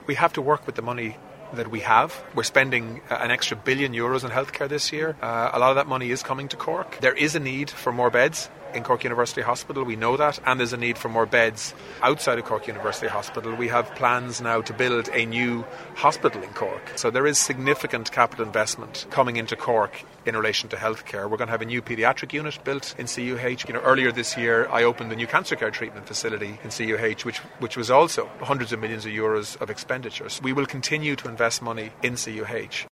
We have to work with the money that we have. We're spending an extra €1 billion in healthcare this year. A lot of that money is coming to Cork. There is a need for more beds in Cork University Hospital, we know that, and there's a need for more beds outside of Cork University Hospital. We have plans now to build a new hospital in Cork. So there is significant capital investment coming into Cork in relation to healthcare. We're going to have a new paediatric unit built in CUH. Earlier this year I opened the new cancer care treatment facility in CUH, which was also hundreds of millions of euros of expenditures. We will continue to invest money in CUH.